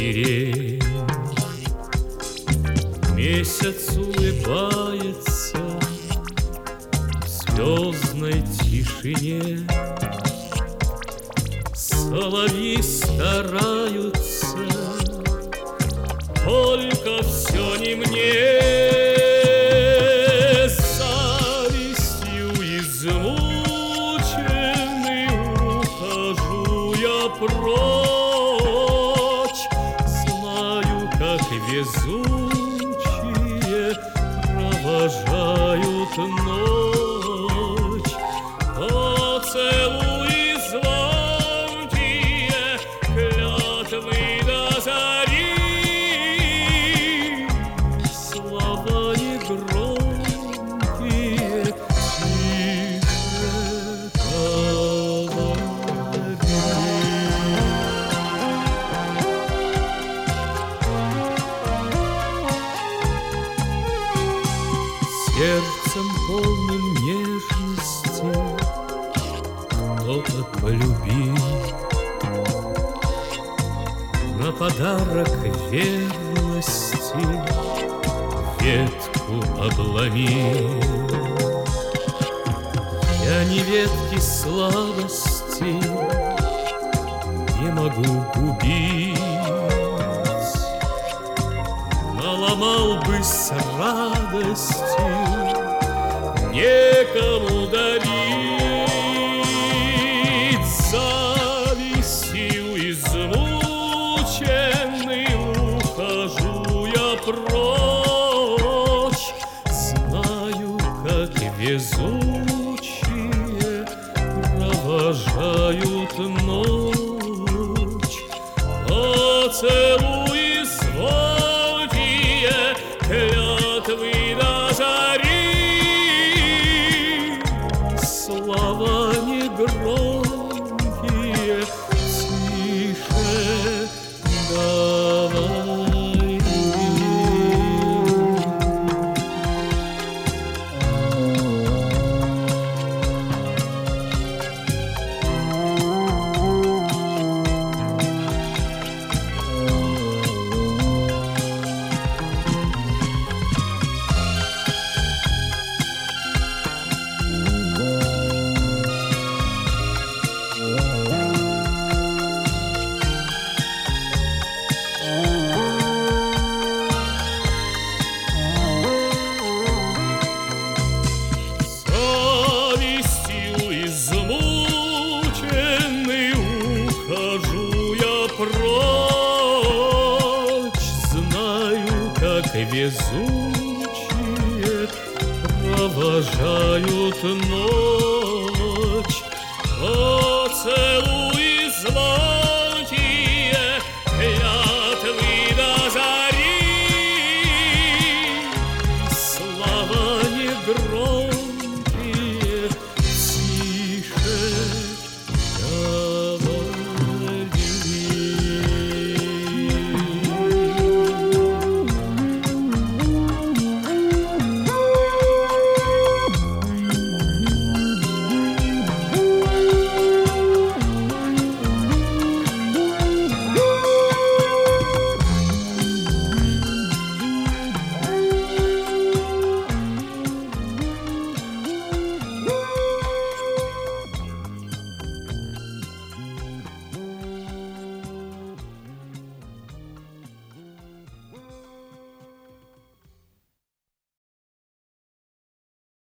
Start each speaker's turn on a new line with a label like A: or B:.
A: сирень. Месяц улыбается в звездной тишине. Соловьи стараются, только все не мне. Завистью измученный ухожу я прочь. Знаю, как везучие провожают ночь. Поцелуй звонкие, клятвы до зари. Слова негромкие, тише говори. Сердцем полным нежности кто-то полюбил, на подарок верности ветку обломил. Я ни ветки сладости не могу губить, наломал бы с радостью, некому дарить. Завистью измученный ухожу я прочь. Знаю, как везучие провожают ночь. Поцелуй звонкие, клятвы до зари. Слова негромкие, тише говори. Прочь, знаю, как везучие провожают ночь. Поцелуй